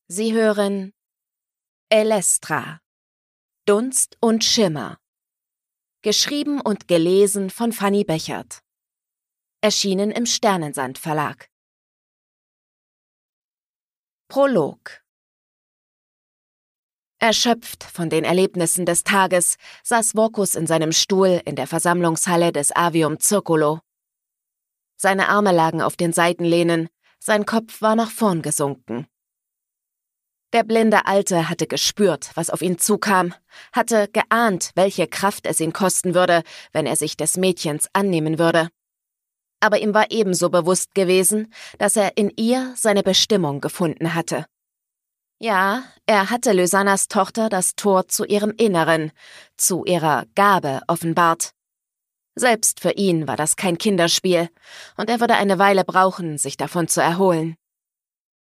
Sie hören Elestra, Dunst und Schimmer. Geschrieben und gelesen von Fanny Bechert. Erschienen im Sternensand Verlag. Prolog. Erschöpft von den Erlebnissen des Tages saß Vorkus in seinem Stuhl in der Versammlungshalle des Avium Circolo. Seine Arme lagen auf den Seitenlehnen, sein Kopf war nach vorn gesunken. Der blinde Alte hatte gespürt, was auf ihn zukam, hatte geahnt, welche Kraft es ihn kosten würde, wenn er sich des Mädchens annehmen würde. Aber ihm war ebenso bewusst gewesen, dass er in ihr seine Bestimmung gefunden hatte. Ja, er hatte Lysannas Tochter das Tor zu ihrem Inneren, zu ihrer Gabe offenbart. Selbst für ihn war das kein Kinderspiel, und er würde eine Weile brauchen, sich davon zu erholen.